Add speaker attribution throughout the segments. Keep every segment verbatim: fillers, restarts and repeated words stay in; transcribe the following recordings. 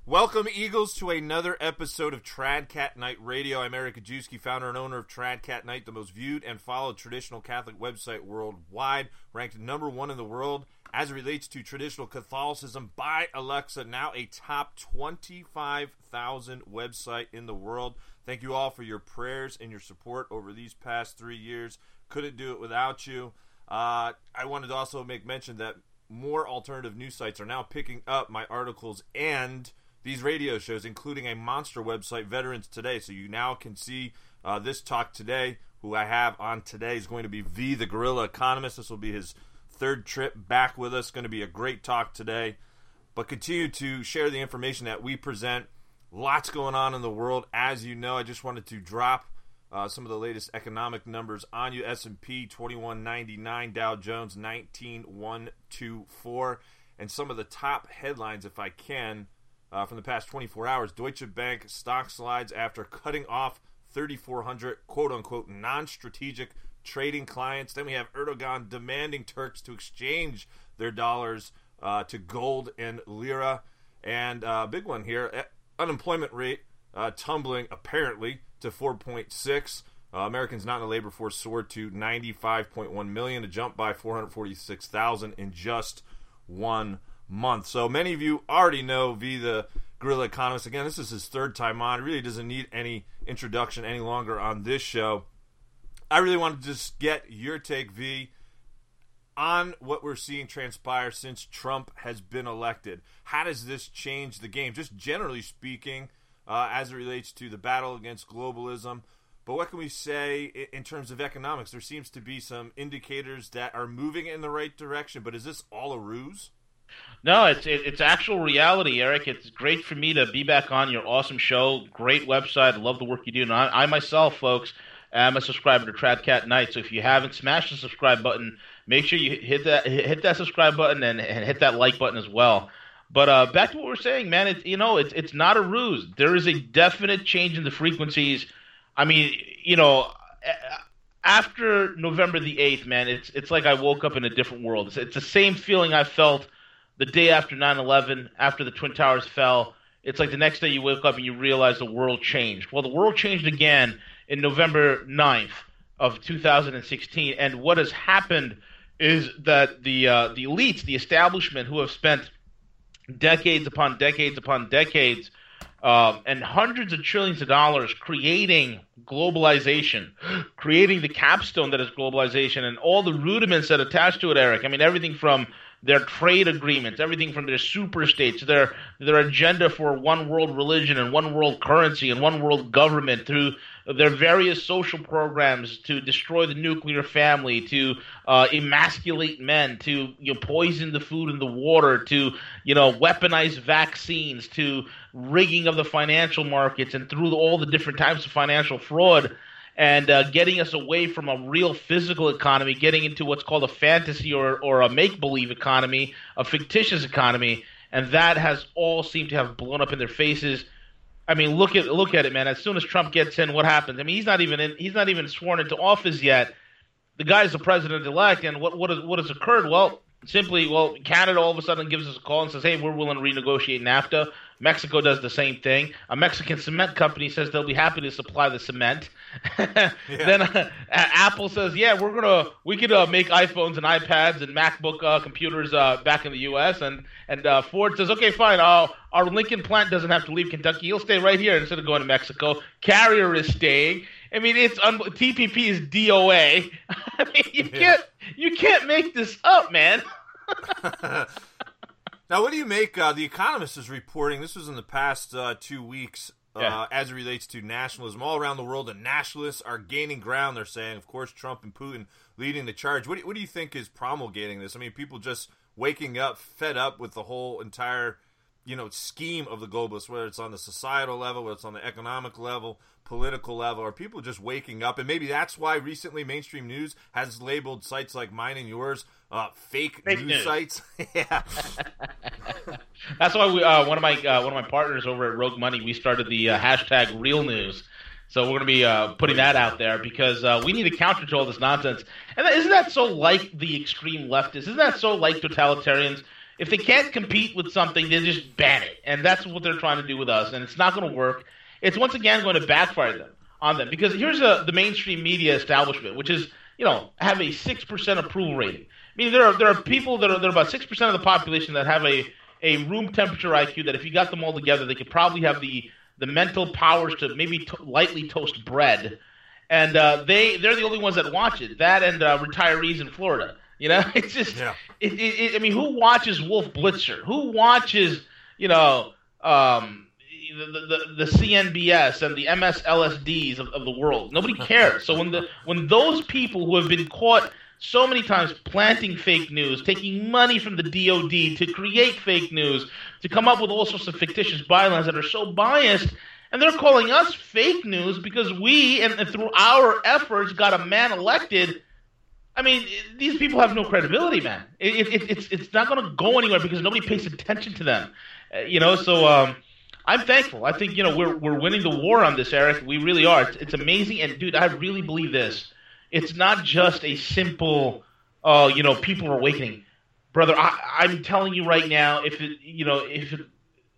Speaker 1: Welcome, Eagles, to another episode of Tradcat Night Radio. I'm Eric Ajewski, founder and owner of Tradcat Night, the most viewed and followed traditional Catholic website worldwide, ranked number one in the world as it relates to traditional Catholicism by Alexa, now a top twenty-five thousand website in the world. Thank you all for your prayers and your support over these past three years. Couldn't do it without you. Uh, I wanted to also make mention that more alternative news sites are now picking up my articles and these radio shows, including a monster website, Veterans Today. So you now can see uh, this talk today. Who I have on today is going to be V, the Guerrilla Economist. This will be his third trip back with us. Going to be a great talk today. But continue to share the information that we present. Lots going on in the world. As you know, I just wanted to drop uh, some of the latest economic numbers on you. S and P twenty-one ninety-nine, Dow Jones nineteen one twenty-four. And some of the top headlines, if I can, Uh, from the past twenty-four hours. Deutsche Bank stock slides after cutting off thirty-four hundred quote-unquote non-strategic trading clients. Then we have Erdogan demanding Turks to exchange their dollars uh, to gold and lira. And a uh, big one here, unemployment rate uh, tumbling apparently to four point six. Uh, Americans not in the labor force soared to ninety-five point one million, a jump by four hundred forty-six thousand in just one month. So many of you already know V, the Guerrilla Economist. Again, this is his third time on. Really doesn't need any introduction any longer on this show. I really wanted to just get your take, V, on what we're seeing transpire since Trump has been elected. How does this change the game? Just generally speaking, uh, as it relates to the battle against globalism. But what can we say in terms of economics? There seems to be some indicators that are moving in the right direction, but is this all a ruse?
Speaker 2: No, it's it, it's actual reality, Eric. It's great for me to be back on your awesome show. Great website. I love the work you do. And I, I myself, folks, am a subscriber to Tradcat Night. So if you haven't, smash the subscribe button. Make sure you hit that hit that subscribe button and, and hit that like button as well. But uh, back to what we're saying, man. It's you know, it's it's not a ruse. There is a definite change in the frequencies. I mean, you know, after November the eighth, man, it's it's like I woke up in a different world. It's, it's the same feeling I felt the day after nine eleven, after the Twin Towers fell. It's like the next day you wake up and you realize the world changed. Well, the world changed again in November ninth of two thousand sixteen. And what has happened is that the uh, the elites, the establishment, who have spent decades upon decades upon decades um, and hundreds of trillions of dollars creating globalization, creating the capstone that is globalization and all the rudiments that attach to it, Eric. I mean, everything from their trade agreements, everything from their super states, their their agenda for one world religion and one world currency and one world government, through their various social programs to destroy the nuclear family, to uh, emasculate men, to you know, poison the food and the water, to you know weaponize vaccines, to rigging of the financial markets, and through all the different types of financial fraud. And uh, getting us away from a real physical economy, getting into what's called a fantasy or, or a make-believe economy, a fictitious economy, and that has all seemed to have blown up in their faces. I mean, look at look at it, man. As soon as Trump gets in, what happens? I mean, he's not even in, he's not even sworn into office yet. The guy's the president-elect, and what what has, what has occurred? Well, simply, well, Canada all of a sudden gives us a call and says, hey, we're willing to renegotiate NAFTA. Mexico does the same thing. A Mexican cement company says they'll be happy to supply the cement. yeah. Then uh, Apple says, yeah, we're gonna we could uh, make iPhones and iPads and MacBook uh, computers uh, back in the U S And and uh, Ford says, okay, fine. Uh, our Lincoln plant doesn't have to leave Kentucky. He'll stay right here instead of going to Mexico. Carrier is staying. I mean, it's un- T P P is D O A. I mean, you yeah. can't you can't make this up, man.
Speaker 1: Now, what do you make? Uh, the Economist is reporting, this was in the past uh, two weeks, uh, yeah. as it relates to nationalism. All around the world, the nationalists are gaining ground, they're saying. Of course, Trump and Putin leading the charge. What do, what do you think is promulgating this? I mean, people just waking up, fed up with the whole entire, you know, scheme of the globalists, whether it's on the societal level, whether it's on the economic level, political level. Are people just waking up? And maybe that's why recently mainstream news has labeled sites like mine and yours uh, fake, fake news, news sites. yeah,
Speaker 2: that's why we uh, one of my uh, one of my partners over at Rogue Money, we started the uh, hashtag Real News. So we're going to be uh, putting that out there because uh, we need to counter to all this nonsense. And isn't that so like the extreme leftists? Isn't that so like totalitarians? If they can't compete with something, they just ban it. And that's what they're trying to do with us, and it's not going to work. It's once again going to backfire them on them. Because here's a, the mainstream media establishment, which is, you know, have a six percent approval rating. I mean, there are there are people that are, that are about six percent of the population that have a, a room temperature I Q that if you got them all together, they could probably have the, the mental powers to maybe to- lightly toast bread. And uh, they, they're the only ones that watch it. That and uh, retirees in Florida. You know, it's just, yeah. it, it, it, I mean, who watches Wolf Blitzer? Who watches, you know, um, the, the, the C N B S and the M S L S Ds of, of the world? Nobody cares. So when the when those people who have been caught so many times planting fake news, taking money from the D O D to create fake news, to come up with all sorts of fictitious bylines that are so biased, and they're calling us fake news because we, and, and through our efforts, got a man elected. I mean, these people have no credibility, man. It, it, it's it's not going to go anywhere because nobody pays attention to them. Uh, you know, so um, I'm thankful. I think, you know, we're we're winning the war on this, Eric. We really are. It's, it's amazing. And, dude, I really believe this. It's not just a simple, uh, you know, people are awakening. Brother, I, I'm telling you right now, if it, you know, if it,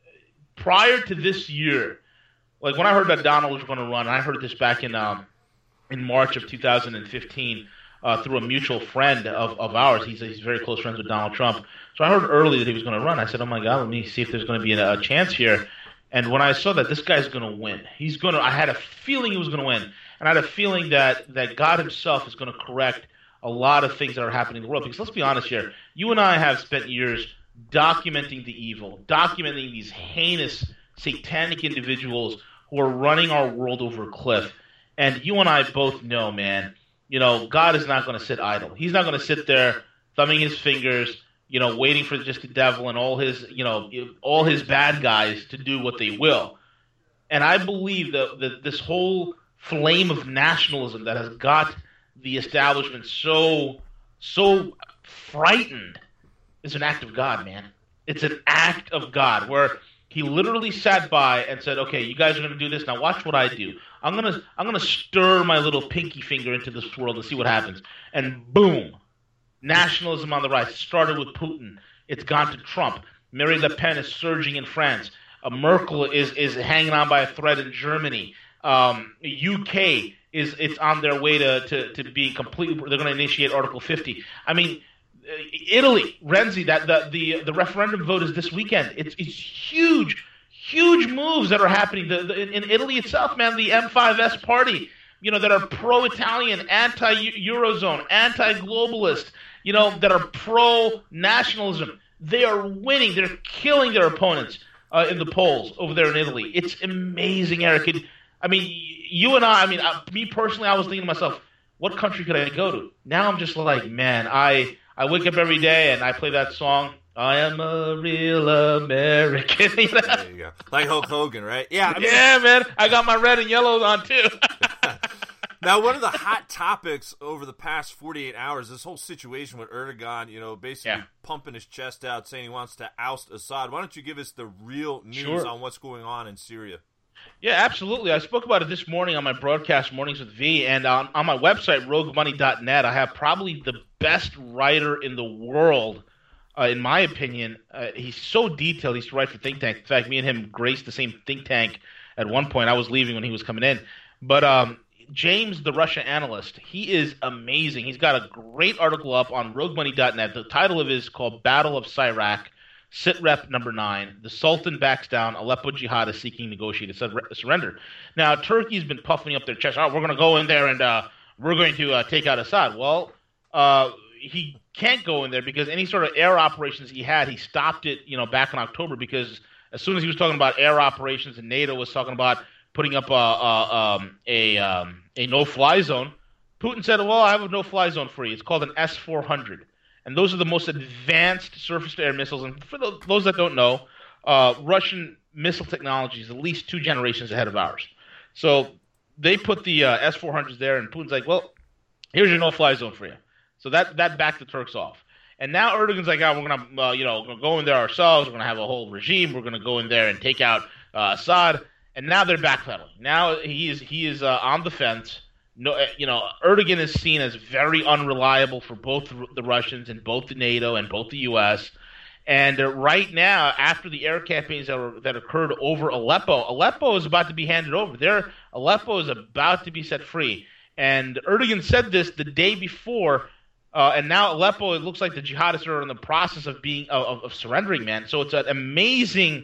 Speaker 2: prior to this year, like when I heard that Donald was going to run, I heard this back in um, in March of two thousand fifteen, Uh, through a mutual friend of, of ours. He's, he's very close friends with Donald Trump. So I heard early that he was going to run. I said, oh, my God, let me see if there's going to be a, a chance here. And when I saw that this guy's going to win, he's going to – I had a feeling he was going to win. And I had a feeling that, that God himself is going to correct a lot of things that are happening in the world. Because let's be honest here. You and I have spent years documenting the evil, documenting these heinous, satanic individuals who are running our world over a cliff. And you and I both know, man – you know, God is not going to sit idle. He's not going to sit there thumbing his fingers, you know, waiting for just the devil and all his, you know, all his bad guys to do what they will. And I believe that, that this whole flame of nationalism that has got the establishment so, so frightened is an act of God, man. It's an act of God where he literally sat by and said, okay, you guys are going to do this. Now watch what I do. I'm going to I'm gonna stir my little pinky finger into this world and see what happens. And boom, nationalism on the rise. It started with Putin. It's gone to Trump. Marine Le Pen is surging in France. Uh, Merkel is, is hanging on by a thread in Germany. Um, U K is it's on their way to, to, to being completely – they're going to initiate Article fifty. I mean – Italy, Renzi, that the, the the referendum vote is this weekend. It's it's huge, huge moves that are happening. The, the, in, in Italy itself, man, the M five S party, you know, that are pro-Italian, anti-Eurozone, anti-globalist, you know, that are pro-nationalism. They are winning. They're killing their opponents uh, in the polls over there in Italy. It's amazing, Eric. It, I mean, you and I, I mean, I, me personally, I was thinking to myself, what country could I go to? Now I'm just like, man, I... I wake up every day and I play that song, I am a real American. You know?
Speaker 1: There you go. Like Hulk Hogan, right? Yeah,
Speaker 2: I mean, yeah, man. I got my red and yellow on, too.
Speaker 1: Now, one of the hot topics over the past forty-eight hours, this whole situation with Erdogan, you know, basically yeah. pumping his chest out, saying he wants to oust Assad. Why don't you give us the real news sure. on what's going on in Syria?
Speaker 2: Yeah, absolutely. I spoke about it this morning on my broadcast, Mornings with V, and on, on my website, rogue money dot net, I have probably the best writer in the world, uh, in my opinion. Uh, he's so detailed. He's to write for Think Tank. In fact, me and him graced the same think tank at one point. I was leaving when he was coming in. But um, James, the Russia analyst, he is amazing. He's got a great article up on rogue money dot net. The title of it is called Battle of Syrak. Sit Rep number nine, the Sultan backs down, Aleppo jihad is seeking negotiated surrender. Now, Turkey's been puffing up their chest. Oh, we're going to go in there and uh, we're going to uh, take out Assad. Well, uh, he can't go in there because any sort of air operations he had, he stopped it, you know, back in October because as soon as he was talking about air operations and NATO was talking about putting up a, a, um, a, um, a no-fly zone, Putin said, well, I have a no-fly zone for you. It's called an S four hundred. And those are the most advanced surface-to-air missiles. And for those that don't know, uh, Russian missile technology is at least two generations ahead of ours. So they put the uh, S four hundreds there, and Putin's like, well, here's your no-fly zone for you. So that that backed the Turks off. And now Erdogan's like, oh, we're going to uh, you know, gonna go in there ourselves. We're going to have a whole regime. We're going to go in there and take out uh, Assad. And now they're backpedaling. Now he is, he is uh, on the fence. No, you know, Erdogan is seen as very unreliable for both the Russians and both the NATO and both the U S And uh, right now, after the air campaigns that, were, that occurred over Aleppo, Aleppo is about to be handed over. There, Aleppo is about to be set free. And Erdogan said this the day before, uh, and now Aleppo, it looks like the jihadists are in the process of being of, of surrendering, man. So it's an amazing,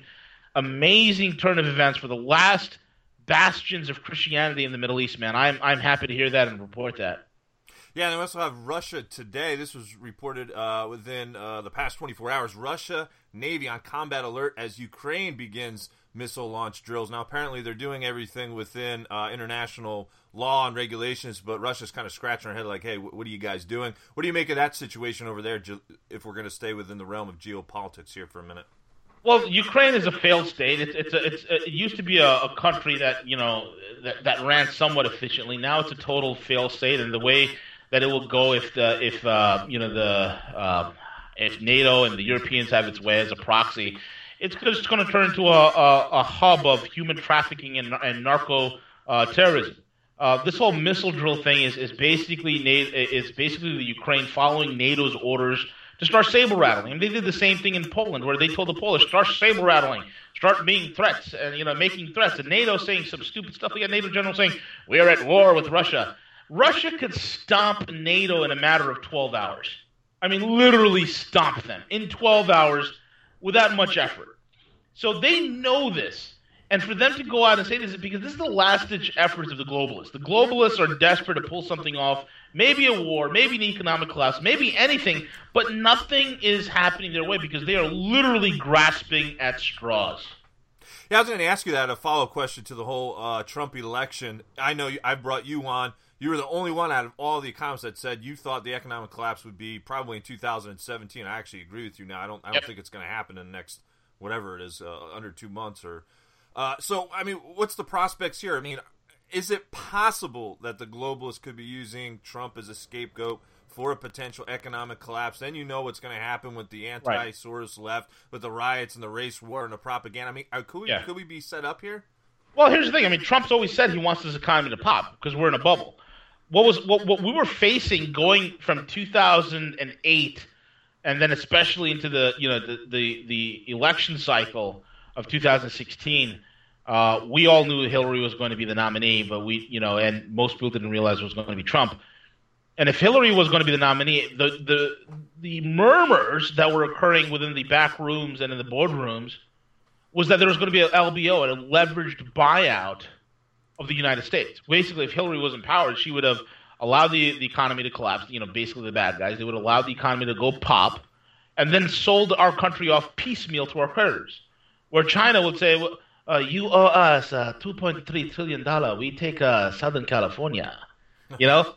Speaker 2: amazing turn of events for the last bastions of Christianity in the Middle East, man. I'm I'm happy to hear that and report that.
Speaker 1: Yeah, and we also have Russia today. This was reported uh, within uh, the past twenty-four hours. Russia Navy on combat alert as Ukraine begins missile launch drills. Now, apparently they're doing everything within uh, international law and regulations, but Russia's kind of scratching her head like, hey, what are you guys doing? What do you make of that situation over there, if we're going to stay within the realm of geopolitics here for a minute?
Speaker 2: Well, Ukraine is a failed state. It's it's a, it's a, it used to be a, a country that you know that, that ran somewhat efficiently. Now it's a total failed state, and the way that it will go if the if uh, you know the uh, if NATO and the Europeans have its way as a proxy, it's just going to turn into a, a, a hub of human trafficking and, and narco uh, terrorism. Uh, this whole missile drill thing is is basically is basically the Ukraine following NATO's orders to start saber rattling. And they did the same thing in Poland, where they told the Polish, start saber rattling, start being threats, and you know making threats. And NATO saying some stupid stuff. We got NATO generals saying we are at war with Russia. Russia could stomp NATO in a matter of twelve hours. I mean, literally stomp them in twelve hours without much effort. So they know this. And for them to go out and say this is because this is the last-ditch efforts of the globalists. The globalists are desperate to pull something off, maybe a war, maybe an economic collapse, maybe anything, but nothing is happening their way because they are literally grasping at straws.
Speaker 1: Yeah, I was going to ask you that, a follow-up question to the whole uh, Trump election. I know you, I brought you on. You were the only one out of all the economists that said you thought the economic collapse would be probably in two thousand seventeen. I actually agree with you now. I don't I don't yep. think it's going to happen in the next, whatever it is, uh, under two months. or. Uh, so, I mean, what's the prospects here? I mean, is it possible that the globalists could be using Trump as a scapegoat for a potential economic collapse? Then you know what's going to happen with the anti-Soros right. left, with the riots and the race war and the propaganda. I mean, could we, yeah. could we be set up here?
Speaker 2: Well, here's the thing. I mean, Trump's always said he wants this economy to pop because we're in a bubble. What was what, what we were facing going from two thousand eight and then especially into the you know the the, the election cycle of two thousand sixteen, uh, we all knew Hillary was going to be the nominee, but we you know and most people didn't realize it was going to be Trump. And if Hillary was going to be the nominee, the the the murmurs that were occurring within the back rooms and in the boardrooms was that there was going to be an L B O, a leveraged buyout of the United States. Basically, if Hillary was in power, she would have allowed the, the economy to collapse, you know, basically the bad guys. They would allow the economy to go pop and then sold our country off piecemeal to our creditors, where China would say, well, uh, you owe us uh, two point three trillion dollars. We take uh, Southern California. You know?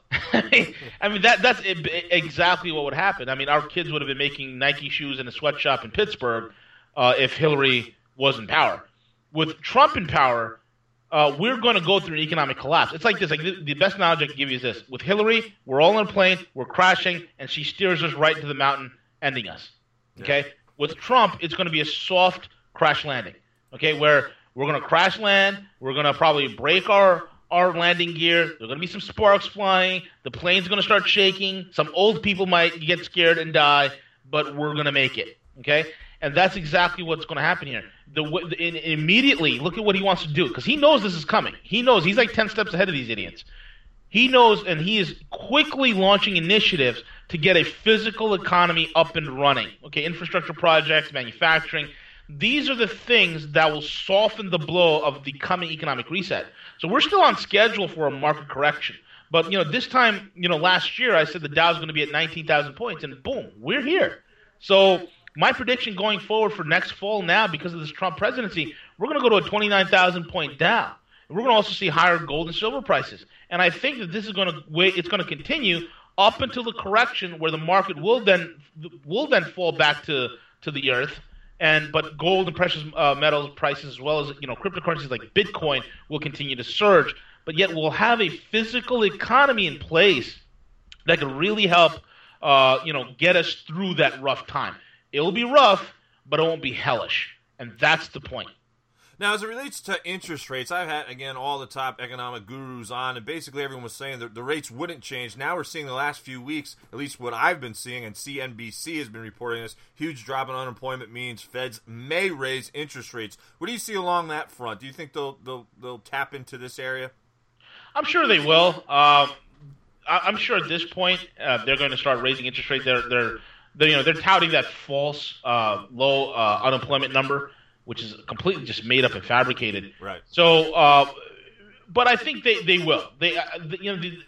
Speaker 2: I mean, that that's exactly what would happen. I mean, our kids would have been making Nike shoes in a sweatshop in Pittsburgh uh, if Hillary was in power. With Trump in power, Uh, we're going to go through an economic collapse. It's like this. Like the best analogy I can give you is this. With Hillary, we're all on a plane, we're crashing, and she steers us right into the mountain, ending us. Okay? Yeah. With Trump, it's going to be a soft crash landing. Okay? Where we're going to crash land, we're going to probably break our, our landing gear, there's going to be some sparks flying, the plane's going to start shaking, some old people might get scared and die, but we're going to make it. Okay? And that's exactly what's going to happen here. The, the in, immediately, look at what he wants to do, because he knows this is coming. He knows he's like ten steps ahead of these idiots. He knows, and he is quickly launching initiatives to get a physical economy up and running. Okay, infrastructure projects, manufacturing. These are the things that will soften the blow of the coming economic reset. So we're still on schedule for a market correction. But you know, this time, you know, last year I said the Dow's going to be at nineteen thousand points, and boom, we're here. So my prediction going forward for next fall now, because of this Trump presidency, we're going to go to a twenty-nine thousand point down. We're going to also see higher gold and silver prices. And I think that this is going to wait, it's going to continue up until the correction where the market will then will then fall back to, to the earth. And but gold and precious uh, metals prices, as well as you know cryptocurrencies like Bitcoin, will continue to surge. But yet we'll have a physical economy in place that can really help uh, you know get us through that rough time. It'll be rough, but it won't be hellish. And that's the point.
Speaker 1: Now, as it relates to interest rates, I've had, again, all the top economic gurus on, and basically everyone was saying that the rates wouldn't change. Now we're seeing the last few weeks, at least what I've been seeing, and C N B C has been reporting this, huge drop in unemployment means Feds may raise interest rates. What do you see along that front? Do you think they'll they'll, they'll tap into this area?
Speaker 2: I'm sure they will. Uh, I'm sure at this point uh, they're going to start raising interest rates. They're, they're, they're, you know, they're touting that false uh, low uh, unemployment number, which is completely just made up and fabricated.
Speaker 1: Right.
Speaker 2: So, uh, but I think they, they will. They, uh, the, you know, the,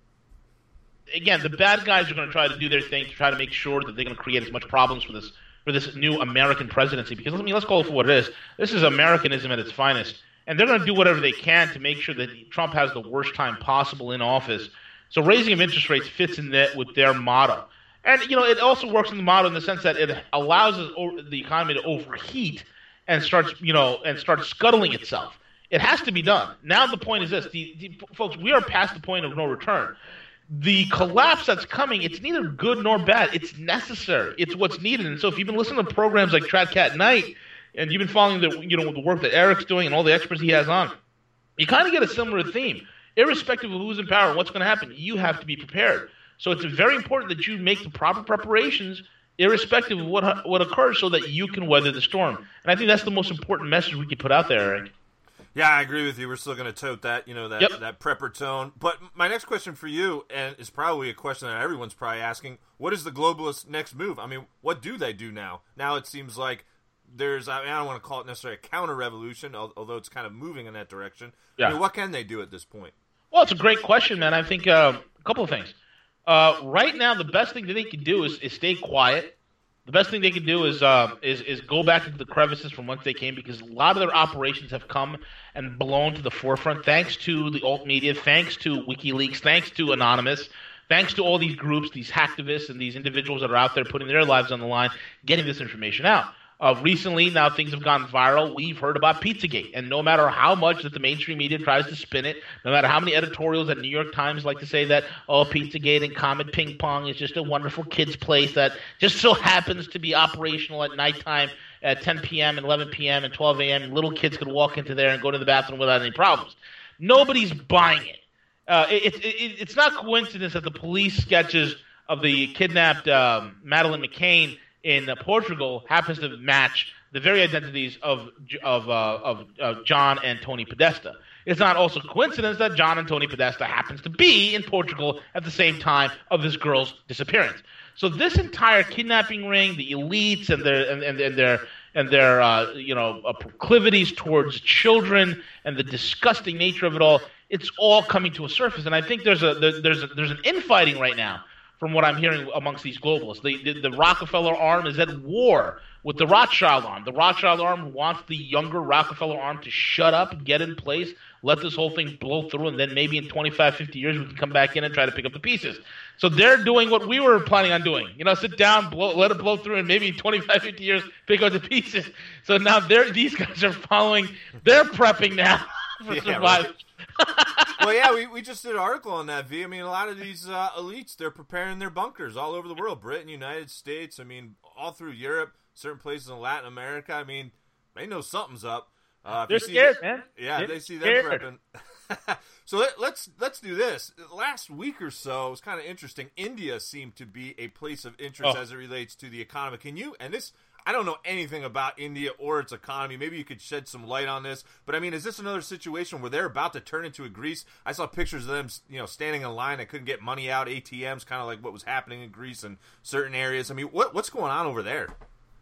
Speaker 2: again, the bad guys are going to try to do their thing to try to make sure that they're going to create as much problems for this for this new American presidency. Because, I mean, let's call it for what it is. This is Americanism at its finest. And they're going to do whatever they can to make sure that Trump has the worst time possible in office. So raising of interest rates fits in that with their motto. And, you know, it also works in the motto in the sense that it allows the economy to overheat and starts, you know, and starts scuttling itself. It has to be done. Now the point is this, the, the, folks, we are past the point of no return. The collapse that's coming, it's neither good nor bad. It's necessary. It's what's needed. And so if you've been listening to programs like Trad Cat Night, and you've been following the, you know, the work that Eric's doing and all the experts he has on, you kind of get a similar theme. Irrespective of who's in power and what's going to happen, you have to be prepared. So it's very important that you make the proper preparations irrespective of what what occurs so that you can weather the storm. And I think that's the most important message we can put out there, Eric.
Speaker 1: Yeah, I agree with you. We're still going to tote that, you know, that,
Speaker 2: yep.
Speaker 1: that prepper tone. But my next question for you, and is probably a question that everyone's probably asking, what is the globalists' next move? I mean, what do they do now? Now it seems like there's, I, mean, I don't want to call it necessarily a counter-revolution, although it's kind of moving in that direction. Yeah. I mean, what can they do at this point?
Speaker 2: Well, it's a great question, man. I think uh, a couple of things. Uh, right now, the best thing that they can do is, is stay quiet. The best thing they can do is, uh, is is go back into the crevices from whence they came, because a lot of their operations have come and blown to the forefront thanks to the alt media, thanks to WikiLeaks, thanks to Anonymous, thanks to all these groups, these hacktivists, and these individuals that are out there putting their lives on the line, getting this information out. Uh, recently, now things have gone viral. We've heard about Pizzagate, and no matter how much that the mainstream media tries to spin it, no matter how many editorials at New York Times like to say that, oh, Pizzagate and Comet Ping Pong is just a wonderful kids' place that just so happens to be operational at nighttime at ten p.m. and eleven p.m. and twelve a.m. and little kids could walk into there and go to the bathroom without any problems. Nobody's buying it. Uh, it, it, it it's not coincidence that the police sketches of the kidnapped um, Madeleine McCann in uh, Portugal happens to match the very identities of of uh, of uh, John and Tony Podesta. It's not also coincidence that John and Tony Podesta happens to be in Portugal at the same time of this girl's disappearance. So this entire kidnapping ring, the elites and their and, and, and their and their uh, you know uh, proclivities towards children and the disgusting nature of it all, it's all coming to a surface. And I think there's a there, there's a, there's an infighting right now, from what I'm hearing amongst these globalists. The, the, the Rockefeller arm is at war with the Rothschild arm. The Rothschild arm wants the younger Rockefeller arm to shut up, get in place, let this whole thing blow through, and then maybe in twenty-five, fifty years we can come back in and try to pick up the pieces. So they're doing what we were planning on doing. You know, sit down, blow, let it blow through, and maybe in twenty-five, fifty years pick up the pieces. So now they're, these guys are following, they're prepping now for
Speaker 1: yeah,
Speaker 2: survival.
Speaker 1: Right. Well, yeah, we, we just did an article on that, V. I mean, a lot of these uh, elites, they're preparing their bunkers all over the world. Britain, United States, I mean, all through Europe, certain places in Latin America. I mean, they know something's up. Uh,
Speaker 2: they're scared,
Speaker 1: them,
Speaker 2: man.
Speaker 1: Yeah,
Speaker 2: they're
Speaker 1: they see
Speaker 2: scared.
Speaker 1: them prepping. So let, let's let's do this. Last week or so, it was kind of interesting. India seemed to be a place of interest
Speaker 2: oh.
Speaker 1: as it relates to the economy. Can you, and this, I don't know anything about India or its economy. Maybe you could shed some light on this. But, I mean, is this another situation where they're about to turn into a Greece? I saw pictures of them, you know, standing in line and couldn't get money out, A T Ms, kind of like what was happening in Greece and certain areas. I mean, what what's going on over there?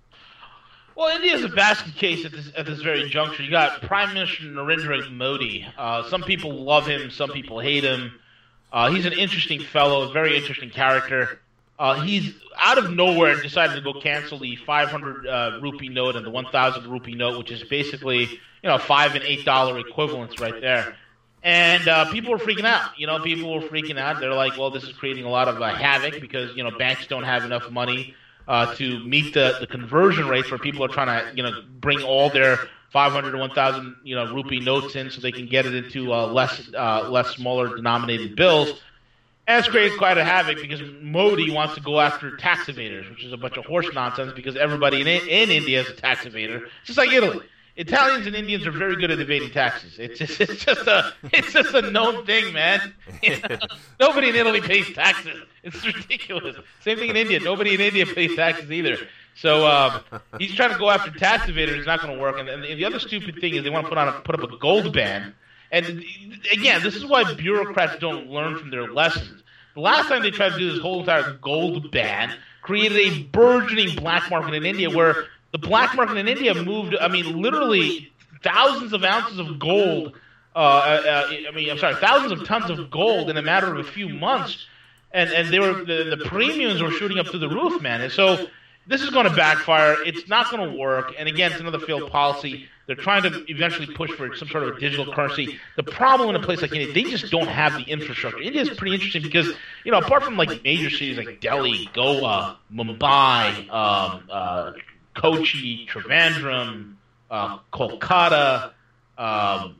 Speaker 2: Well, India is a basket case at this at this very juncture. You got Prime Minister Narendra Modi. Uh, some people love him, some people hate him. Uh, he's an interesting fellow, a very interesting character. Uh, he's out of nowhere decided to go cancel the five hundred uh, rupee note and the one thousand rupee note, which is basically, you know, five and eight dollar equivalents right there. And uh, people were freaking out. You know, people were freaking out. They're like, well, this is creating a lot of uh, havoc because, you know, banks don't have enough money uh, to meet the, the conversion rates where people are trying to, you know, bring all their five hundred to one thousand, you know, rupee notes in so they can get it into uh, less uh, less smaller denominated bills. And it's created quite a havoc because Modi wants to go after tax evaders, which is a bunch of horse nonsense because everybody in, in India is a tax evader. It's just like Italy. Italians and Indians are very good at evading taxes. It's just, it's just a, it's just a known thing, man. You know? Nobody in Italy pays taxes. It's ridiculous. Same thing in India. Nobody in India pays taxes either. So um, he's trying to go after tax evaders. It's not going to work. And, and the other stupid thing is they want to put on a, put up a gold ban. And again, this is why bureaucrats don't learn from their lessons. The last time they tried to do this whole entire gold ban created a burgeoning black market in India where the black market in India moved, I mean, literally thousands of ounces of gold. Uh, uh, I mean, I'm sorry, thousands of tons of gold in a matter of a few months. And, and they were the, the premiums were shooting up through the roof, man. And so this is going to backfire. It's not going to work. And again, it's another failed policy. They're trying to eventually push for some sort of a digital currency. The problem in a place like India, they just don't have the infrastructure. India is pretty interesting because, you know, apart from like major cities like Delhi, Goa, Mumbai, um, uh, Kochi, Trivandrum, uh, Kolkata, um,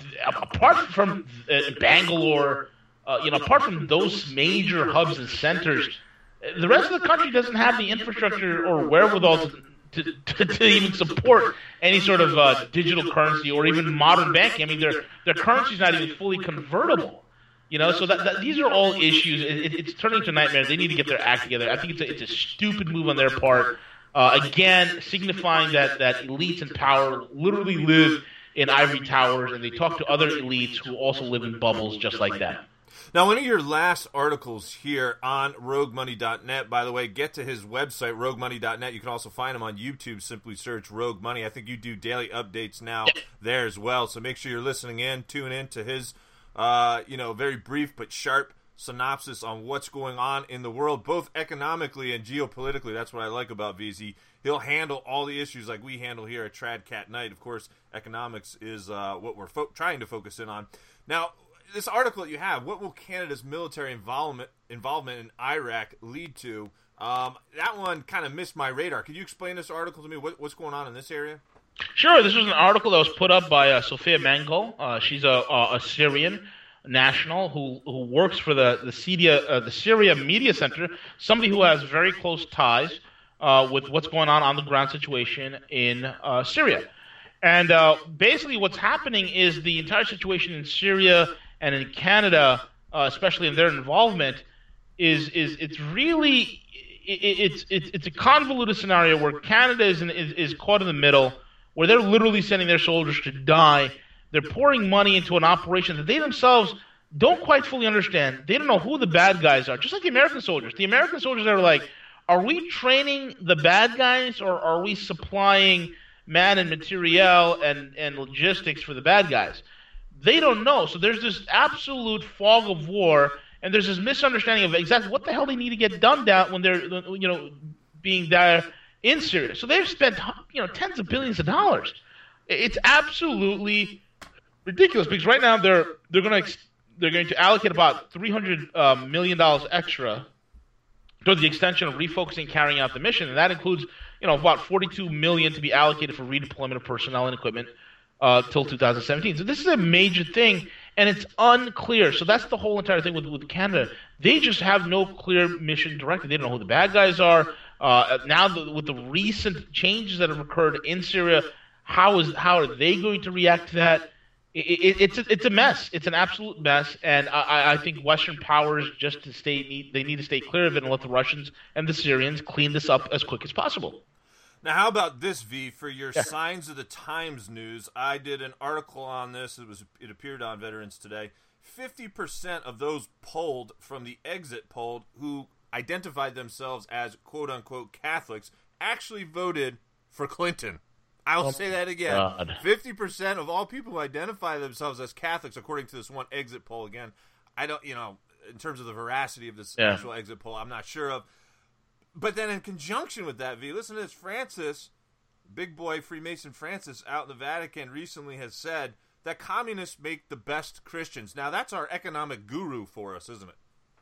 Speaker 2: apart from uh, Bangalore, uh, you know, apart from those major hubs and centers, the rest of the country doesn't have the infrastructure or wherewithal to, to, to, to even support any sort of uh, digital currency or even modern banking. I mean, their their currency is not even fully convertible. You know, so that, that these are all issues. It, it's turning to a nightmare. They need to get their act together. I think it's a, it's a stupid move on their part. Uh, again, signifying that, that elites in power literally live in ivory towers, and they talk to other elites who also live in bubbles just like that.
Speaker 1: Now, one of your last articles here on rogue money dot net, by the way, get to his website, rogue money dot net. You can also find him on YouTube. Simply search Rogue Money. I think you do daily updates now there as well. So make sure you're listening in, tune in to his, uh, you know, very brief but sharp synopsis on what's going on in the world, both economically and geopolitically. That's what I like about V Z. He'll handle all the issues like we handle here at Trad Cat Night. Of course, economics is uh, what we're fo- trying to focus in on. Now, this article that you have, what will Canada's military involvement involvement in Iraq lead to? Um, that one kind of missed my radar. Could you explain this article to me? What, what's going on in this area?
Speaker 2: Sure. This was an article that was put up by uh, Sophia Mangol. Uh, she's a, a, a Syrian national who, who works for the the Syria uh, the Syria Media Center. Somebody who has very close ties uh, with what's going on on the ground situation in uh, Syria. And uh, basically, what's happening is the entire situation in Syria and in Canada, uh, especially in their involvement, is is it's really it, it's it's it's a convoluted scenario where Canada is, in, is is caught in the middle, where they're literally sending their soldiers to die. They're pouring money into an operation that they themselves don't quite fully understand. They don't know who the bad guys are, just like the American soldiers. The American soldiers are like, are we training the bad guys, or are we supplying man and materiel and, and logistics for the bad guys? They don't know. So there's this absolute fog of war, and there's this misunderstanding of exactly what the hell they need to get done down when they're, you know, being there in Syria. So they've spent, you know, tens of billions of dollars. It's absolutely ridiculous because right now they're they're going to they're going to allocate about three hundred uh, million dollars extra towards the extension of refocusing, carrying out the mission, and that includes, you know, about forty-two million dollars to be allocated for redeployment of personnel and equipment uh, till two thousand seventeen. So this is a major thing, and it's unclear. So that's the whole entire thing with with Canada. They just have no clear mission directive. They don't know who the bad guys are. Uh, now, the, with the recent changes that have occurred in Syria, how is how are they going to react to that? It, it, it's a, it's a mess. It's an absolute mess, and I, I think Western powers just to stay need, they need to stay clear of it and let the Russians and the Syrians clean this up as quick as possible.
Speaker 1: Now, how about this, V? For your yeah. Signs of the Times news, I did an article on this. It was it appeared on Veterans Today. Fifty percent of those polled from the exit poll who identified themselves as quote unquote Catholics actually voted for Clinton. I'll oh, say that again. God. fifty percent of all people who identify themselves as Catholics, according to this one exit poll, again, I don't, you know, in terms of the veracity of this yeah. actual exit poll, I'm not sure of. But then in conjunction with that, V, listen to this. Francis, big boy Freemason Francis out in the Vatican recently has said that communists make the best Christians. Now, that's our economic guru for us, isn't it?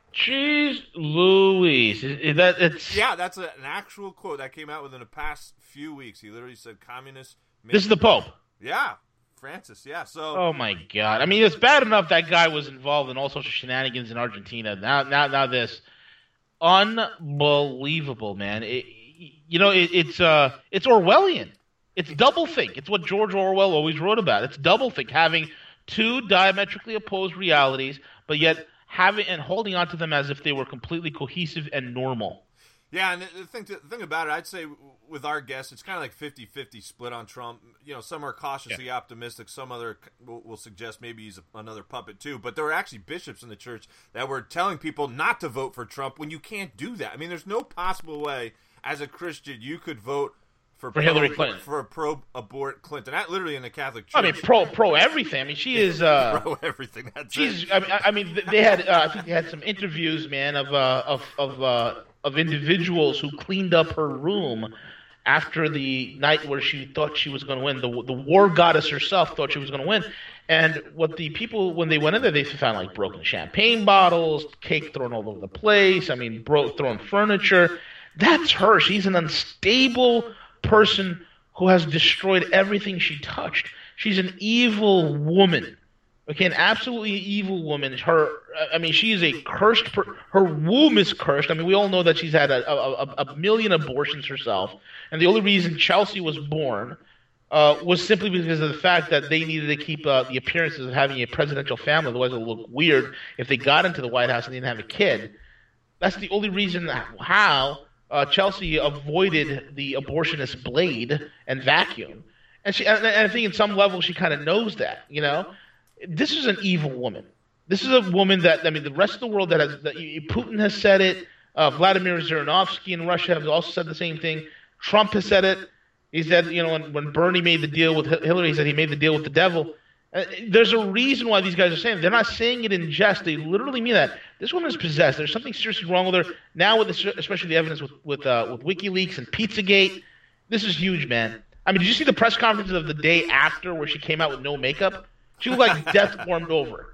Speaker 2: Jeez Louise. Is, is that, it's...
Speaker 1: Yeah, that's a, an actual quote that came out within the past few weeks. He literally said communists make
Speaker 2: This is the Pope.
Speaker 1: Yeah, Francis, yeah. So.
Speaker 2: Oh, my God. I mean, it's bad enough that guy was involved in all sorts of shenanigans in Argentina. Now, now, now this. Unbelievable, man. It, you know, it, it's uh, it's Orwellian. It's doublethink. It's what George Orwell always wrote about. It's doublethink, having two diametrically opposed realities, but yet having and holding on to them as if they were completely cohesive and normal.
Speaker 1: Yeah, and the thing, to, the thing about it, I'd say with our guests, it's kind of like fifty-fifty split on Trump. You know, some are cautiously yeah. optimistic. Some other will, will suggest maybe he's a, another puppet too. But there were actually bishops in the church that were telling people not to vote for Trump when you can't do that. I mean, there's no possible way as a Christian you could vote for,
Speaker 2: for
Speaker 1: pro,
Speaker 2: Hillary Clinton,
Speaker 1: for a pro-abort Clinton. That literally in the Catholic Church.
Speaker 2: I mean, pro pro everything. I mean, she is uh,
Speaker 1: pro everything. That's
Speaker 2: she's.
Speaker 1: it.
Speaker 2: I mean, I mean, they had. Uh, I think they had some interviews, man, of uh, of of. Uh, of individuals who cleaned up her room after the night where she thought she was going to win. The the war goddess herself thought she was going to win. And what the people, when they went in there, they found like broken champagne bottles, cake thrown all over the place. I mean, bro- thrown furniture. That's her. She's an unstable person who has destroyed everything she touched. She's an evil woman. Okay, an absolutely evil woman. Her, I mean, she is a cursed. Per, her womb is cursed. I mean, we all know that she's had a, a, a million abortions herself, and the only reason Chelsea was born uh, was simply because of the fact that they needed to keep uh, the appearances of having a presidential family. Otherwise, it would look weird if they got into the White House and didn't have a kid. That's the only reason how uh, Chelsea avoided the abortionist blade and vacuum, and she. And I think, in some level, she kind of knows that, you know. This is an evil woman. This is a woman that, I mean, the rest of the world that has, that Putin has said it, uh, Vladimir Zhirinovsky in Russia have also said the same thing. Trump has said it. He said, you know, when, when Bernie made the deal with Hillary, he said he made the deal with the devil. Uh, there's a reason why these guys are saying it. They're not saying it in jest. They literally mean that. This woman is possessed. There's something seriously wrong with her. Now, with the, especially the evidence with with, uh, with WikiLeaks and Pizzagate, this is huge, man. I mean, did you see the press conferences of the day after where she came out with no makeup? She looked like death warmed over.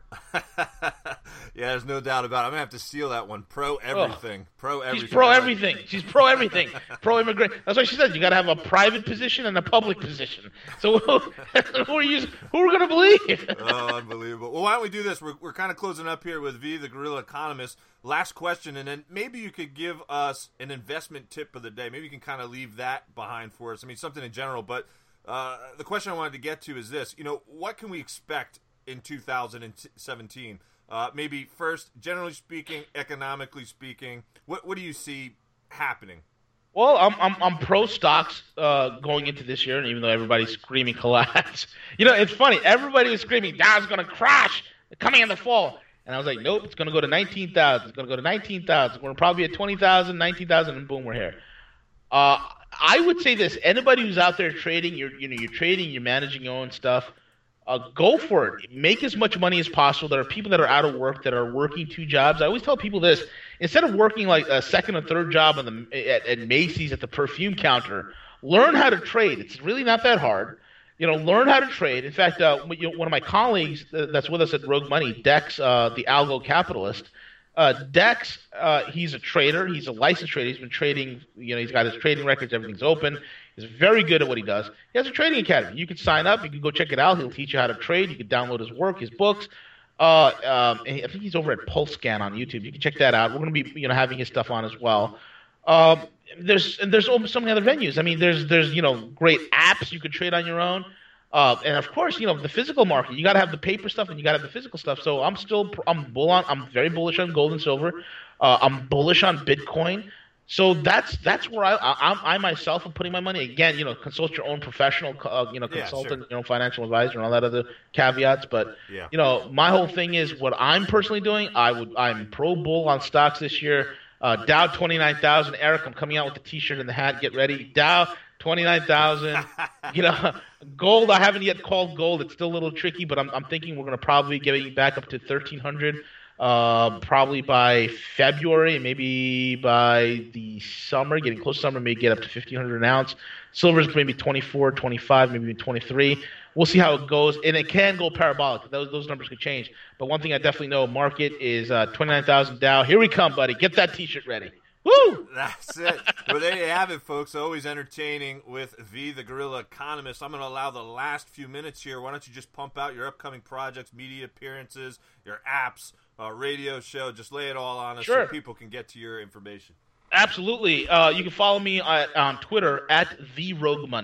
Speaker 1: Yeah, there's no doubt about it. I'm going to have to steal that one. Pro everything. Oh, pro everything.
Speaker 2: She's pro everything. She's pro everything. Pro immigrant. That's why she said you got to have a private position and a public position. So who are you? Who are we going to believe?
Speaker 1: Oh, unbelievable. Well, why don't we do this? We're, we're kind of closing up here with V, the Guerrilla Economist. Last question, and then maybe you could give us an investment tip of the day. Maybe you can kind of leave that behind for us. I mean, something in general, but uh, the question I wanted to get to is this. You know, what can we expect in two thousand seventeen? Uh, maybe first, generally speaking, economically speaking, what what do you see happening?
Speaker 2: Well, I'm I'm, I'm pro stocks uh, going into this year, and even though everybody's screaming collapse, you know, it's funny. Everybody was screaming Dow's going to crash coming in the fall, and I was like, nope, it's going to go to nineteen thousand. It's going to go to nineteen thousand. We're probably at twenty thousand, nineteen thousand, and boom, we're here. Uh, I would say this: anybody who's out there trading, you're you know you're trading, you're managing your own stuff. Uh, go for it. Make as much money as possible. There are people that are out of work that are working two jobs. I always tell people this. Instead of working like a second or third job in the, at, at Macy's at the perfume counter, learn how to trade. It's really not that hard. You know, learn how to trade. In fact, uh, you know, one of my colleagues that's with us at Rogue Money, Dex, uh, the algo capitalist, uh, Dex, uh, he's a trader. He's a licensed trader. He's been trading. You know, he's got his trading records. Everything's open. He's very good at what he does. He has a trading academy. You can sign up. You can go check it out. He'll teach you how to trade. You can download his work, his books. Uh, um, I think he's over at PulseScan on YouTube. You can check that out. We're going to be, you know, having his stuff on as well. Um, there's and there's so many other venues. I mean, there's there's you know great apps you could trade on your own. Uh, and of course, you know the physical market. You got to have the paper stuff and you got to have the physical stuff. So I'm still I'm bull on. I'm very bullish on gold and silver. Uh, I'm bullish on Bitcoin. So that's that's where I, I I myself am putting my money. Again, you know, consult your own professional, uh, you know, consultant, yeah, sure. you know, financial advisor, and all that other caveats. But
Speaker 1: yeah.
Speaker 2: you know, my whole thing is what I'm personally doing. I would I'm pro bull on stocks this year. Uh, Dow twenty-nine thousand. Eric, I'm coming out with the T-shirt and the hat. Get ready. Dow twenty-nine thousand. You know, gold. I haven't yet called gold. It's still a little tricky, but I'm I'm thinking we're going to probably get it back up to thirteen hundred. Uh, probably by February, maybe by the summer, getting close to summer, may get up to fifteen hundred an ounce. Silver's maybe twenty-four, twenty-five, maybe twenty-three. We'll see how it goes, and it can go parabolic. Those those numbers could change. But one thing I definitely know, market is uh, twenty-nine thousand Dow. Here we come, buddy. Get that T-shirt ready. Woo!
Speaker 1: That's it. Well, there you have it, folks. Always entertaining with V, the Guerrilla Economist. I'm going to allow the last few minutes here. Why don't you just pump out your upcoming projects, media appearances, your apps, uh, radio show. Just lay it all on us
Speaker 2: sure.
Speaker 1: so people can get to your information.
Speaker 2: Absolutely. Uh, you can follow me at, on Twitter at the Rogue Money.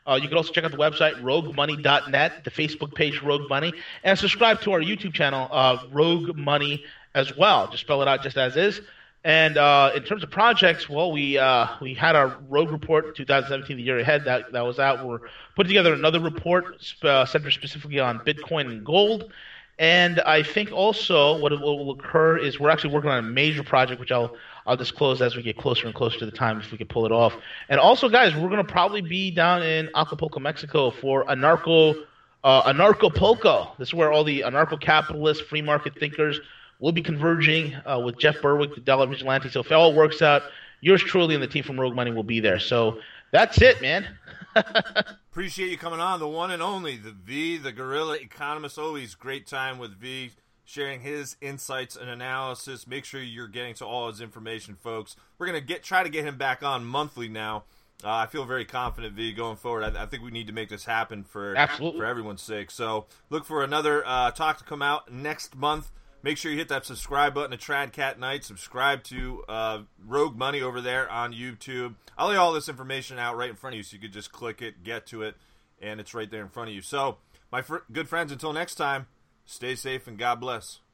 Speaker 2: Uh, you can also check out the website, rogue money dot net, the Facebook page, Rogue Money, and subscribe to our YouTube channel, uh, Rogue Money, as well. Just spell it out just as is. And uh, in terms of projects, well, we uh, we had our Rogue Report twenty seventeen, the year ahead, that, that was out. We're putting together another report uh, centered specifically on Bitcoin and gold. And I think also what will occur is we're actually working on a major project, which I'll I'll disclose as we get closer and closer to the time if we can pull it off. And also, guys, we're going to probably be down in Acapulco, Mexico for Anarcho, uh, Anarchapulco. This is where all the anarcho-capitalists, free market thinkers will be converging uh, with Jeff Berwick, the Dollar Vigilante. So if it all works out, yours truly and the team from Rogue Money will be there. So that's it, man.
Speaker 1: Appreciate you coming on, the one and only, the V, the Guerrilla Economist. Always great time with V, sharing his insights and analysis. Make sure you're getting to all his information, folks. We're going to get try to get him back on monthly now. Uh, I feel very confident, V, going forward. I, I think we need to make this happen for,
Speaker 2: Absolutely.
Speaker 1: for everyone's sake. So look for another uh, talk to come out next month. Make sure you hit that subscribe button to Tradcat Night. Subscribe to uh, Rogue Money over there on YouTube. I'll lay all this information out right in front of you so you could just click it, get to it, and it's right there in front of you. So, my fr- good friends, until next time, stay safe and God bless.